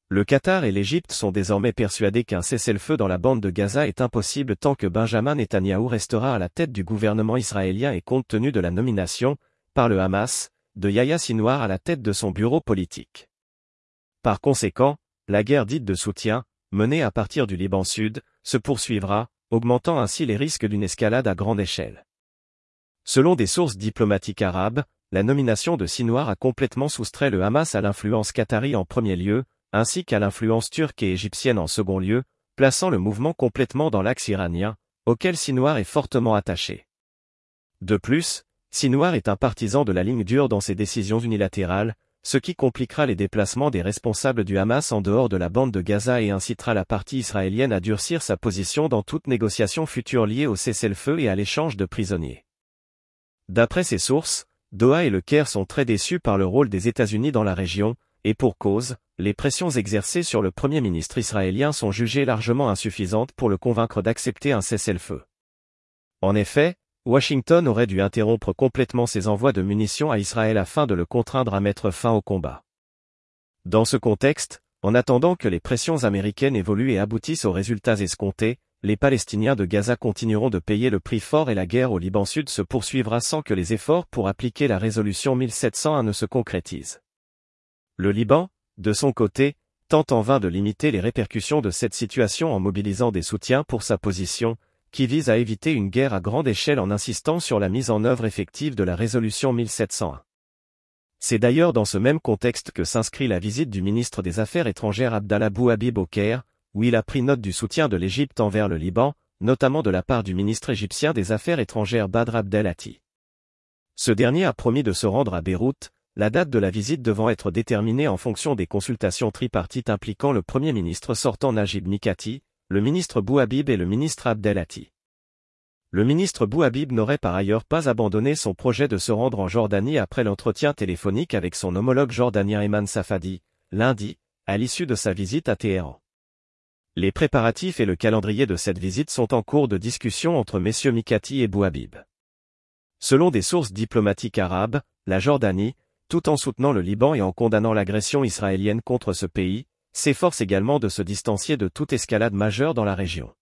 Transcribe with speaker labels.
Speaker 1: Le Qatar et l'Égypte sont désormais persuadés qu'un cessez-le-feu dans la bande de Gaza est impossible tant que Benjamin Netanyahou restera à la tête du gouvernement israélien et compte tenu de la nomination, par le Hamas, de Yahya Sinwar à la tête de son bureau politique. Par conséquent, la guerre dite de soutien, menée à partir du Liban Sud, se poursuivra, augmentant ainsi les risques d'une escalade à grande échelle. Selon des sources diplomatiques arabes, la nomination de Sinwar a complètement soustrait le Hamas à l'influence qatari en premier lieu, ainsi qu'à l'influence turque et égyptienne en second lieu, plaçant le mouvement complètement dans l'axe iranien, auquel Sinwar est fortement attaché. De plus, Sinwar est un partisan de la ligne dure dans ses décisions unilatérales, ce qui compliquera les déplacements des responsables du Hamas en dehors de la bande de Gaza et incitera la partie israélienne à durcir sa position dans toute négociation future liée au cessez-le-feu et à l'échange de prisonniers. D'après ces sources, Doha et le Caire sont très déçus par le rôle des États-Unis dans la région, et pour cause, les pressions exercées sur le Premier ministre israélien sont jugées largement insuffisantes pour le convaincre d'accepter un cessez-le-feu. En effet, Washington aurait dû interrompre complètement ses envois de munitions à Israël afin de le contraindre à mettre fin au combat. Dans ce contexte, en attendant que les pressions américaines évoluent et aboutissent aux résultats escomptés, les Palestiniens de Gaza continueront de payer le prix fort et la guerre au Liban Sud se poursuivra sans que les efforts pour appliquer la résolution 1701 ne se concrétisent. Le Liban, de son côté, tente en vain de limiter les répercussions de cette situation en mobilisant des soutiens pour sa position, qui vise à éviter une guerre à grande échelle en insistant sur la mise en œuvre effective de la résolution 1701. C'est d'ailleurs dans ce même contexte que s'inscrit la visite du ministre des Affaires étrangères Abdallah Bouhabib au Caire, où il a pris note du soutien de l'Égypte envers le Liban, notamment de la part du ministre égyptien des Affaires étrangères Badr Abdel Hati. Ce dernier a promis de se rendre à Beyrouth, la date de la visite devant être déterminée en fonction des consultations tripartites impliquant le Premier ministre sortant Najib Mikati, le ministre Bouhabib et le ministre Abdel Hati. Le ministre Bouhabib n'aurait par ailleurs pas abandonné son projet de se rendre en Jordanie après l'entretien téléphonique avec son homologue jordanien Ayman Safadi, lundi, à l'issue de sa visite à Téhéran. Les préparatifs et le calendrier de cette visite sont en cours de discussion entre messieurs Mikati et Bouhabib. Selon des sources diplomatiques arabes, la Jordanie, tout en soutenant le Liban et en condamnant l'agression israélienne contre ce pays, s'efforce également de se distancier de toute escalade majeure dans la région.